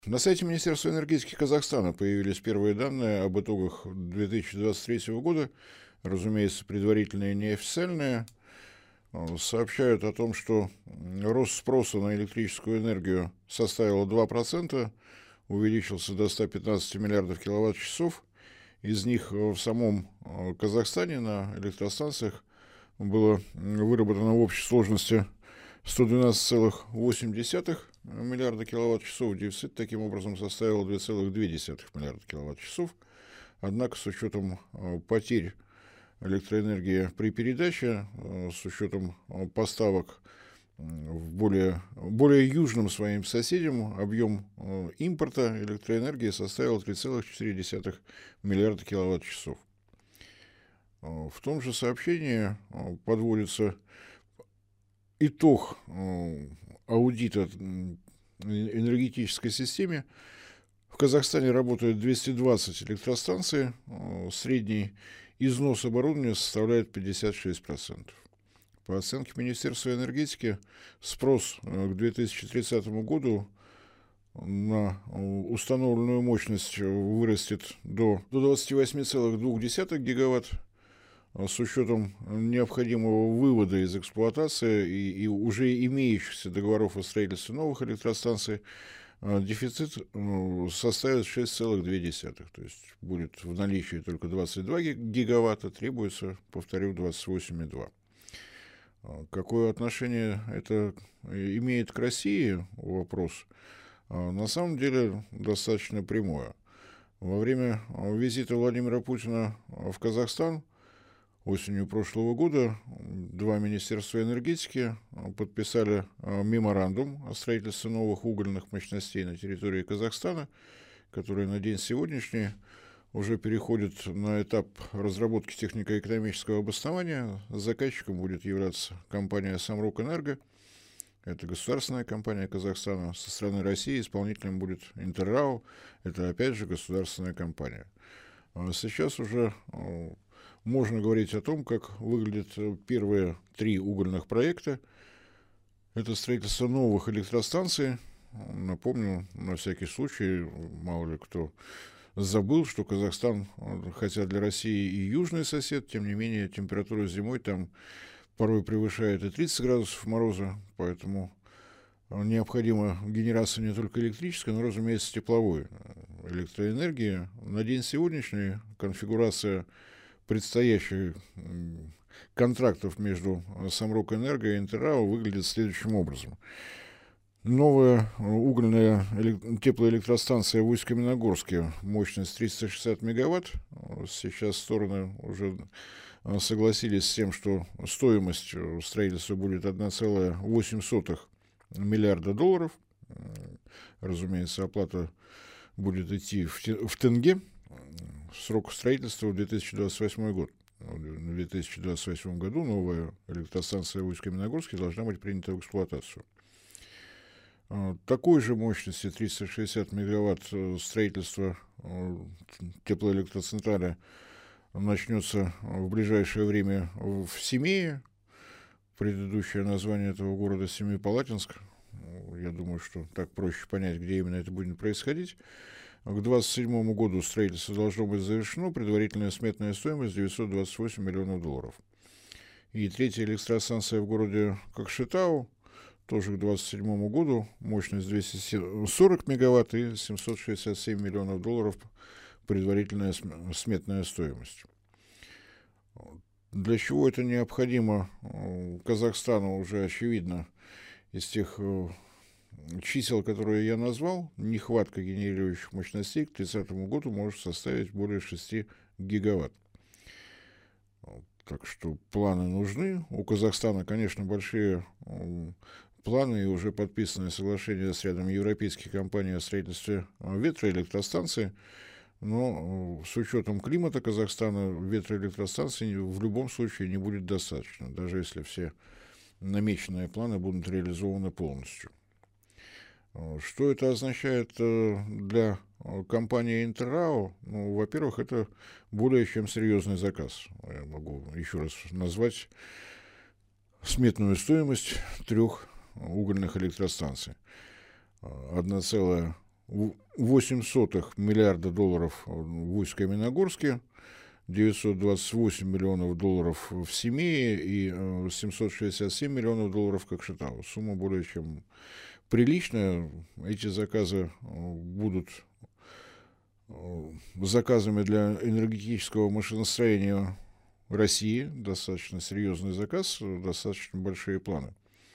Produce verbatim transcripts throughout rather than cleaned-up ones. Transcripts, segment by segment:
На сайте Министерства энергетики Казахстана появились первые данные об итогах две тысячи двадцать третьего года, разумеется, предварительные и неофициальные. Э, Сообщают о том, что м, рост спроса на электрическую энергию составил два процента, увеличился до ста пятнадцати миллиардов киловатт-часов. Из них э, в самом э, Казахстане на электростанциях было м, выработано в общей сложности сто двенадцать целых восемь десятых миллиарда киловатт-часов. Дефицит таким образом составил два целых две десятых миллиарда киловатт-часов. Однако с учетом э, потерь электроэнергии при передаче, э, с учетом э, поставок м, в более, более южным своим соседям, объем э, импорта электроэнергии составил три целых четыре десятых миллиарда киловатт-часов. Э, В том же сообщении э, подводится итог э, аудита м, э- энергетической системе. В Казахстане работает двести двадцать электростанций. э, Средний износ оборудования составляет пятьдесят шесть процентов. По оценке Министерства энергетики, спрос э, к две тысячи тридцатому году на э, установленную мощность э, вырастет до, до двадцати восьми целых двух десятых гигаватт. А С учетом необходимого вывода из эксплуатации и, и уже имеющихся договоров о строительстве новых электростанций, а, дефицит ну, составит шесть целых две десятых. То есть будет в наличии только двадцать два ги- гигаватта, требуется, повторю, двадцать восемь целых два. А, Какое отношение это имеет к России? Вопрос. А, На самом деле достаточно прямое. Во время а, визита Владимира Путина а, в Казахстан осенью прошлого года два министерства энергетики а, подписали а, меморандум о строительстве новых угольных мощностей на территории Казахстана, который на день сегодняшний уже переходит на этап разработки технико-экономического обоснования. Заказчиком будет являться компания «Самрук Энерго». Это государственная компания Казахстана. Со стороны России исполнителем будет «Интеррао». Это, опять же, государственная компания. А Сейчас уже э, можно говорить о том, как выглядят э, первые три угольных проекта. Это строительство новых электростанций. Напомню, на всякий случай, мало ли кто забыл, что Казахстан, э, хотя для России и южный сосед, тем не менее температура зимой там порой превышает и тридцать градусов мороза, поэтому э, необходима генерация не только электрической, но, разумеется, тепловой э, электроэнергии. На день сегодняшний конфигурация предстоящих м, контрактов между э, Самрук Энерго и Интеррао выглядит следующим образом. Новая э, угольная элек- теплоэлектростанция в Усть-Каменогорске, мощность триста шестьдесят мегаватт. Э, Сейчас стороны уже э, согласились с тем, что стоимость э, строительства будет одна целая восемь сотых миллиарда долларов. Э, Разумеется, оплата будет идти в, те- в тенге. Срок строительства две тысячи двадцать восьмой год. В две тысячи двадцать восьмом году новая электростанция в Усть-Каменогорске должна быть принята в эксплуатацию. А, Такой же мощности триста шестьдесят мегаватт э, строительства э, теплоэлектроцентрали начнется в ближайшее время в Семее. Предыдущее название этого города Семипалатинск. Ну, Я думаю, что так проще понять, где именно это будет происходить. К двадцать седьмому году строительство должно быть завершено. Предварительная сметная стоимость девятьсот двадцать восемь миллионов долларов. И третья электростанция в городе Кокшетау тоже к двадцать седьмому году. Мощность двести сорок мегаватт и семьсот шестьдесят семь миллионов долларов предварительная сметная стоимость. Для чего это необходимо э, Казахстану, уже очевидно из тех э, чисел, которые я назвал. Нехватка генерирующих мощностей к тридцатому году может составить более шести гигаватт. Вот, Так что планы нужны. У Казахстана, конечно, большие м, планы и уже подписаны соглашения с рядом европейских компаний о строительстве э, ветроэлектростанций. Но э, с учетом климата Казахстана ветроэлектростанций в любом случае не будет достаточно, даже если все намеченные планы будут реализованы полностью. Э, Что это означает э, для э, компании Интеррао? Ну, во-первых, это более чем серьезный заказ. Я могу еще раз назвать сметную стоимость трех угольных электростанций. Э, одна целая восемь сотых миллиарда долларов в Усть-Каменогорске, девятьсот двадцать восемь миллионов долларов в Семее и семьсот шестьдесят семь миллионов долларов в Кокшетау. Сумма более чем приличная. Эти заказы будут заказами для энергетического машиностроения России. Достаточно серьезный заказ, достаточно большие планы.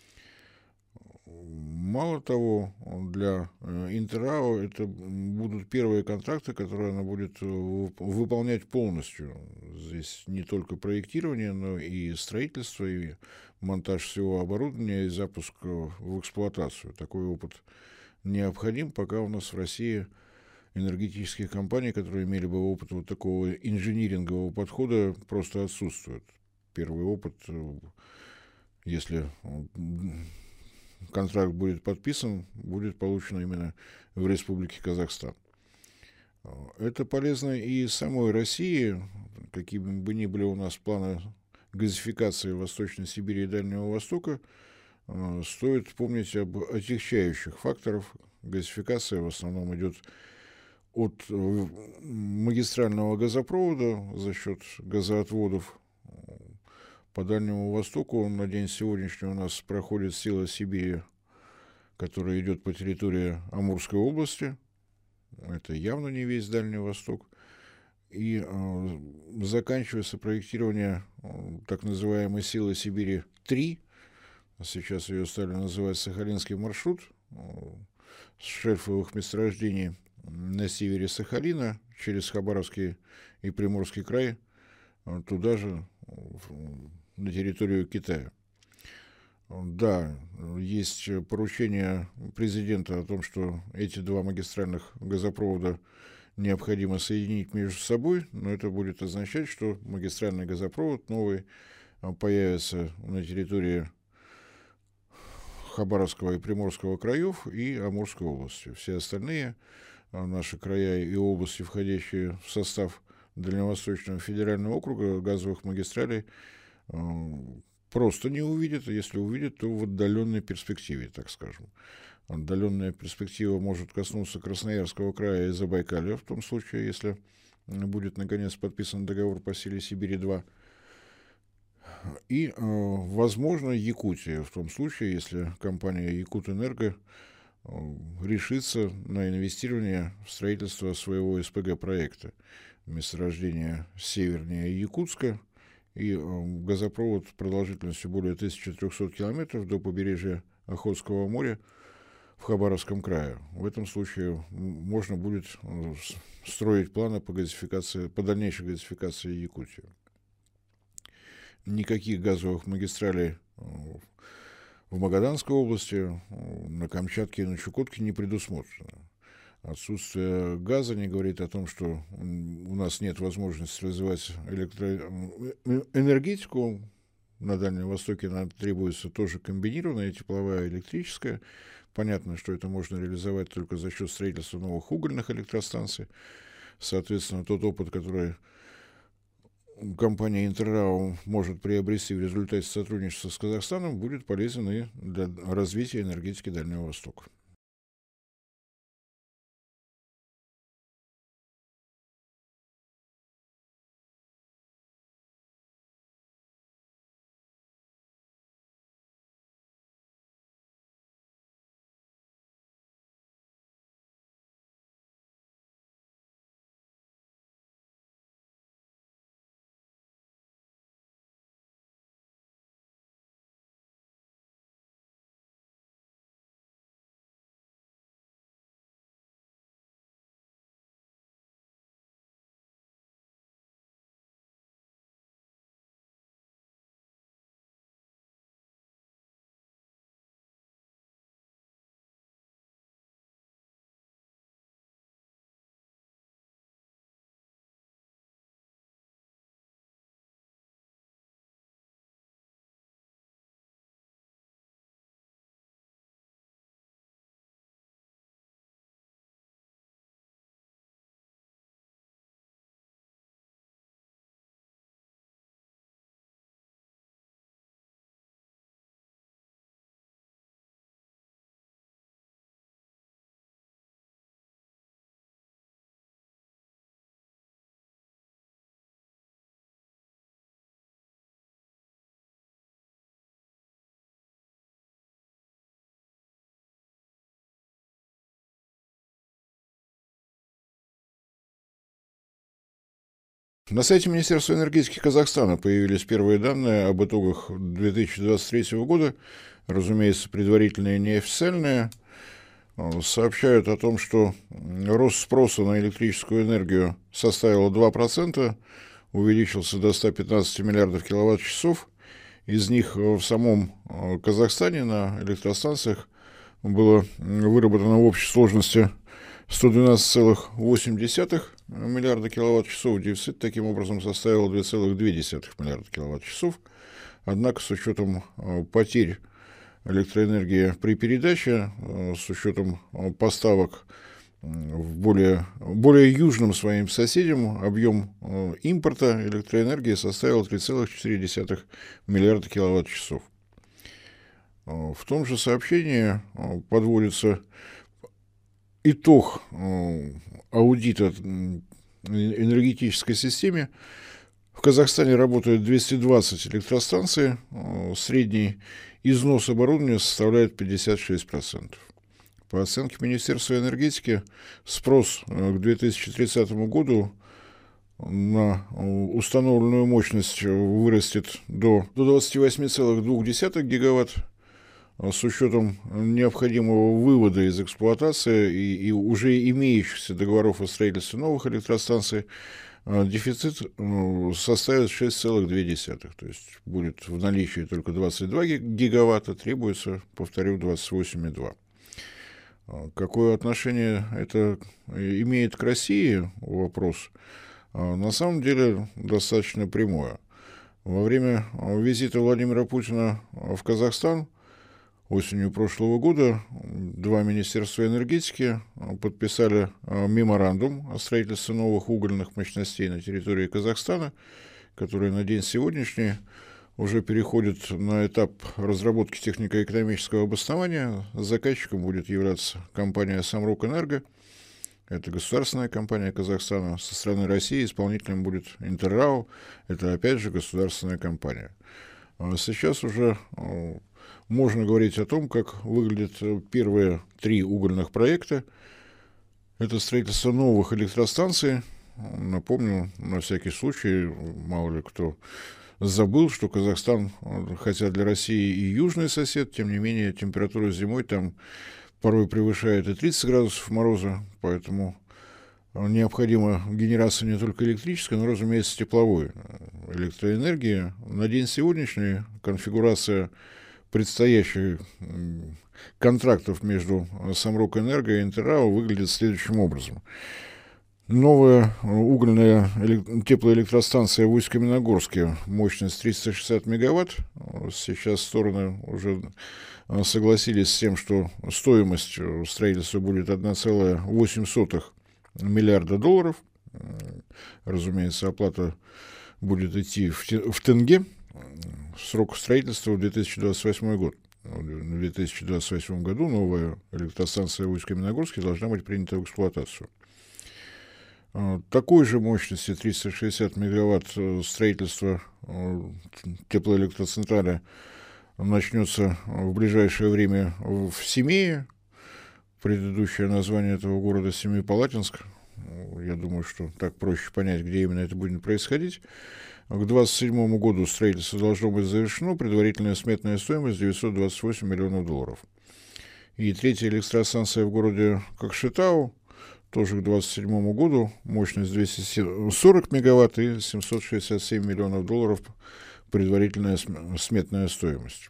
Мало того, для Интеррао это будут первые контракты, которые она будет выполнять полностью. Здесь не только проектирование, но и строительство, и монтаж всего оборудования, и запуск в эксплуатацию. Такой опыт необходим, пока у нас в России энергетических компаний, которые имели бы опыт вот такого инжинирингового подхода, просто отсутствует. Первый опыт, если контракт будет подписан, будет получен именно в Республике Казахстан. Это полезно и самой России, какие бы ни были у нас планы газификации Восточной Сибири и Дальнего Востока, стоит помнить об отягчающих факторах. Газификация в основном идет от магистрального газопровода за счет газоотводов. По Дальнему Востоку на день сегодняшний у нас проходит «Сила Сибири», которая идет по территории Амурской области. Это явно не весь Дальний Восток. И э, заканчивается проектирование э, так называемой «Силы Сибири-три». Сейчас ее стали называть Сахалинский маршрут э, с шельфовых месторождений на севере Сахалина через Хабаровский и Приморский край э, туда же, на территорию Китая. Да, есть поручение президента о том, что эти два магистральных газопровода необходимо соединить между собой, но это будет означать, что магистральный газопровод новый появится на территории Хабаровского и Приморского краев и Амурской области. Все остальные наши края и области, входящие в состав Дальневосточного федерального округа, газовых магистралей просто не увидят, а если увидят, то в отдаленной перспективе, так скажем. Отдаленная перспектива может коснуться Красноярского края и Забайкалья, в том случае, если будет, наконец, подписан договор по «Силе Сибири-два». И, возможно, Якутия, в том случае, если компания «Якутэнерго» решится на инвестирование в строительство своего СПГ-проекта. Месторождение севернее Якутска и газопровод продолжительностью более тысячи трехсот километров до побережья Охотского моря в Хабаровском крае. В этом случае можно будет строить планы по газификации, по дальнейшей газификации Якутии. Никаких газовых магистралей в Магаданской области, на Камчатке и на Чукотке не предусмотрено. Отсутствие газа не говорит о том, что у нас нет возможности развивать электро... энергетику. На Дальнем Востоке нам требуется тоже комбинированная тепловая и электрическая. Понятно, что это можно реализовать только за счет строительства новых угольных электростанций. Соответственно, тот опыт, который компания Интеррао может приобрести в результате сотрудничества с Казахстаном, будет полезен и для развития энергетики Дальнего Востока. На сайте Министерства энергетики Казахстана появились первые данные об итогах две тысячи двадцать третьего года, разумеется, предварительные и неофициальные. Сообщают о том, что рост спроса на электрическую энергию составил два процента, увеличился до ста пятнадцати миллиардов киловатт-часов. Из них в самом Казахстане на электростанциях было выработано в общей сложности сто двенадцать целых восемь десятых миллиарда киловатт-часов. Дефицит таким образом составил два целых две десятых миллиарда киловатт-часов. Однако с учетом потерь электроэнергии при передаче, с учетом поставок в более, более южным своим соседям, объем импорта электроэнергии составил три целых четыре десятых миллиарда киловатт-часов. В том же сообщении подводится итог аудита энергетической системы. В Казахстане работает двести двадцать электростанций, средний износ оборудования составляет пятьдесят шесть процентов. По оценке Министерства энергетики, спрос к две тысячи тридцатому году на установленную мощность вырастет до, до двадцати восьми целых двух десятых гигаватт. С учетом необходимого вывода из эксплуатации и, и уже имеющихся договоров о строительстве новых электростанций, дефицит составит шесть целых две десятых. То есть будет в наличии только двадцать два гигаватта, требуется, повторю, двадцать восемь целых два. Какое отношение это имеет к России? Вопрос. На самом деле достаточно прямое. Во время визита Владимира Путина в Казахстан осенью прошлого года два министерства энергетики подписали меморандум о строительстве новых угольных мощностей на территории Казахстана, который на день сегодняшний уже переходит на этап разработки технико-экономического обоснования. Заказчиком будет являться компания «Самрук-Энерго». Это государственная компания Казахстана. Со стороны России исполнителем будет «Интеррао». Это, опять же, государственная компания. Сейчас уже можно говорить о том, как выглядят первые три угольных проекта. Это строительство новых электростанций. Напомню, на всякий случай, мало ли кто забыл, что Казахстан, хотя для России и южный сосед, тем не менее температура зимой там порой превышает и тридцать градусов мороза, поэтому необходима генерация не только электрической, но, разумеется, тепловой электроэнергии. На день сегодняшний конфигурация предстоящих контрактов между Самрук-Энерго и Интеррао выглядит следующим образом. Новая угольная теплоэлектростанция в Усть-Каменогорске, мощность триста шестьдесят мегаватт. Сейчас стороны уже согласились с тем, что стоимость строительства будет одна целая восемь десятых миллиарда долларов. Разумеется, оплата будет идти в тенге. Срок строительства две тысячи двадцать восьмой год. В две тысячи двадцать восьмом году новая электростанция в Усть-Каменогорске должна быть принята в эксплуатацию. Такой же мощности триста шестьдесят мегаватт строительства теплоэлектроцентрали начнется в ближайшее время в Семее. Предыдущее название этого города Семипалатинск. Я думаю, что так проще понять, где именно это будет происходить. К две тысячи двадцать седьмому году строительство должно быть завершено. Предварительная сметная стоимость девятьсот двадцать восемь миллионов долларов. И третья электростанция в городе Кокшетау тоже к две тысячи двадцать седьмому году, мощность двести сорок мегаватт и семьсот шестьдесят семь миллионов долларов предварительная сметная стоимость.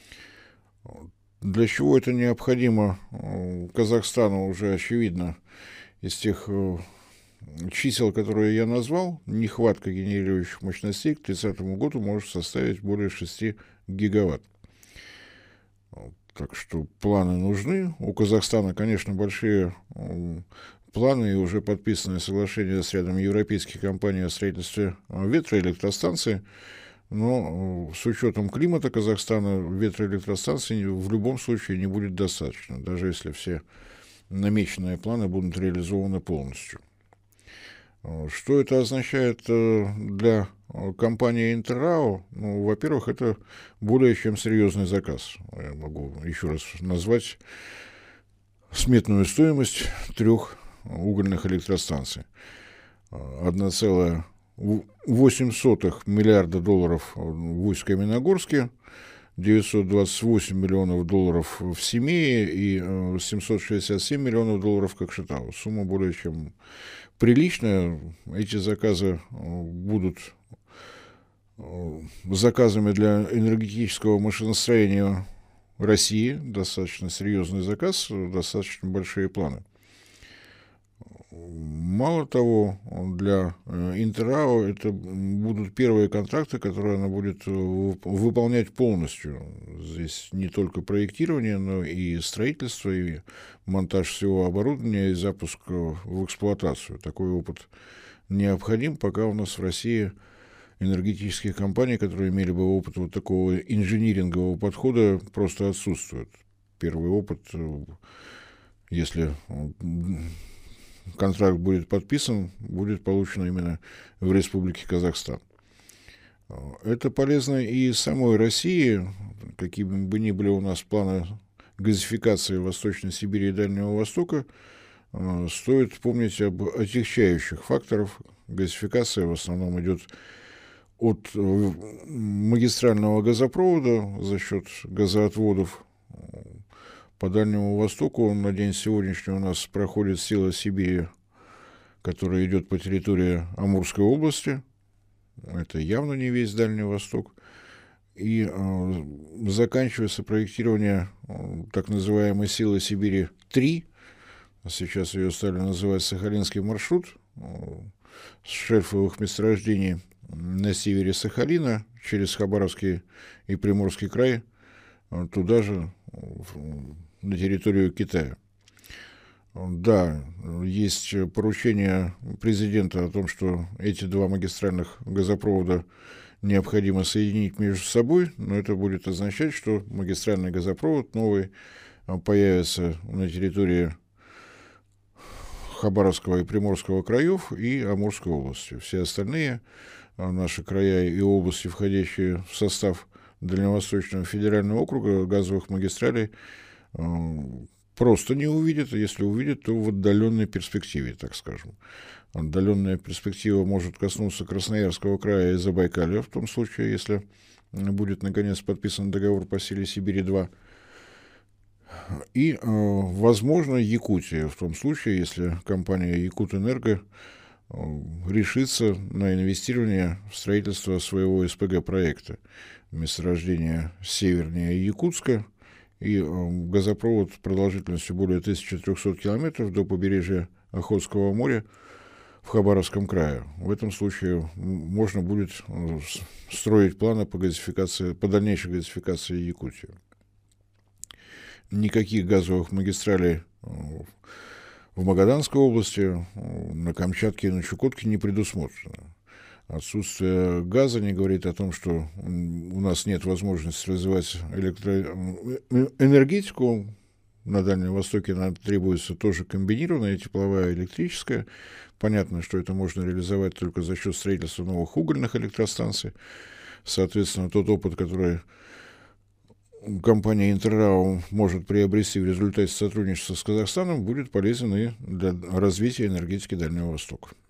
Для чего это необходимо Казахстану, уже очевидно из тех чисел, которые я назвал. Нехватка генерирующих мощностей к тридцатому году может составить более шести гигаватт. Так что планы нужны. У Казахстана, конечно, большие планы и уже подписаны соглашения с рядом европейских компаний о строительстве ветроэлектростанций. Но с учетом климата Казахстана ветроэлектростанций в любом случае не будет достаточно, даже если все намеченные планы будут реализованы полностью. Что это означает для компании Интеррао? Ну, во-первых, это более чем серьезный заказ. Я могу еще раз назвать сметную стоимость трех угольных электростанций. одна целая восемь сотых миллиарда долларов в Усть-Каменогорске, девятьсот двадцать восемь миллионов долларов в Семее и семьсот шестьдесят семь миллионов долларов в Кокшетау. Сумма более чем приличная. Эти заказы будут заказами для энергетического машиностроения России. Достаточно серьезный заказ, достаточно большие планы. Мало того, для Интеррао это будут первые контракты, которые она будет выполнять полностью. Здесь не только проектирование, но и строительство, и монтаж всего оборудования, и запуск в эксплуатацию. Такой опыт необходим, пока у нас в России энергетических компаний, которые имели бы опыт вот такого инжинирингового подхода, просто отсутствует. Первый опыт, если контракт будет подписан, будет получен именно в Республике Казахстан. Это полезно и самой России, какие бы ни были у нас планы газификации Восточной Сибири и Дальнего Востока, стоит помнить об отягчающих факторах. Газификация в основном идет от магистрального газопровода за счет газоотводов. По Дальнему Востоку на день сегодняшний у нас проходит «Сила Сибири», которая идет по территории Амурской области. Это явно не весь Дальний Восток. И э, заканчивается проектирование э, так называемой «Силы Сибири-три». Сейчас ее стали называть Сахалинский маршрут э, с шельфовых месторождений на севере Сахалина через Хабаровский и Приморский край, э, туда же, э, на территорию Китая. Да, есть поручение президента о том, что эти два магистральных газопровода необходимо соединить между собой, но это будет означать, что магистральный газопровод новый появится на территории Хабаровского и Приморского краев и Амурской области. Все остальные наши края и области, входящие в состав Дальневосточного федерального округа, газовых магистралей просто не увидят, а если увидят, то в отдаленной перспективе, так скажем. Отдаленная перспектива может коснуться Красноярского края и Забайкалья, в том случае, если будет, наконец, подписан договор по «Силе Сибири-два». И, возможно, Якутия, в том случае, если компания «Якутэнерго» решится на инвестирование в строительство своего СПГ-проекта. Месторождение севернее Якутска и газопровод продолжительностью более тысячи трехсот километров до побережья Охотского моря в Хабаровском крае. В этом случае можно будет строить планы по газификации, по дальнейшей газификации Якутии. Никаких газовых магистралей в Магаданской области, на Камчатке и на Чукотке не предусмотрено. Отсутствие газа не говорит о том, что у нас нет возможности развивать электроэнергетику. На Дальнем Востоке нам требуется тоже комбинированная тепловая и электрическая. Понятно, что это можно реализовать только за счет строительства новых угольных электростанций. Соответственно, тот опыт, который компания Интеррао может приобрести в результате сотрудничества с Казахстаном, будет полезен и для развития энергетики Дальнего Востока.